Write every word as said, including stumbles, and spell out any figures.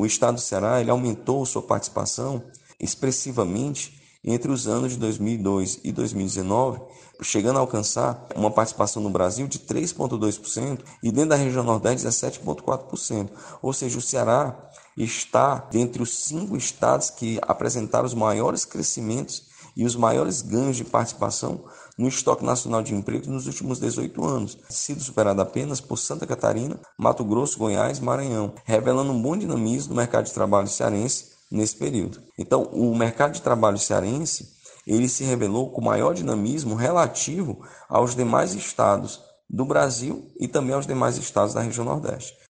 o estado do Ceará ele aumentou sua participação expressivamente entre os anos de dois mil e dois e dois mil e dezenove, chegando a alcançar uma participação no Brasil de três vírgula dois por cento e dentro da região Nordeste dezessete vírgula quatro por cento. Ou seja, o Ceará está dentre os cinco estados que apresentaram os maiores crescimentos e os maiores ganhos de participação no estoque nacional de empregos nos últimos dezoito anos, sido superado apenas por Santa Catarina, Mato Grosso, Goiás e Maranhão, revelando um bom dinamismo no mercado de trabalho cearense nesse período. Então, o mercado de trabalho cearense ele se revelou com maior dinamismo relativo aos demais estados do Brasil e também aos demais estados da região Nordeste.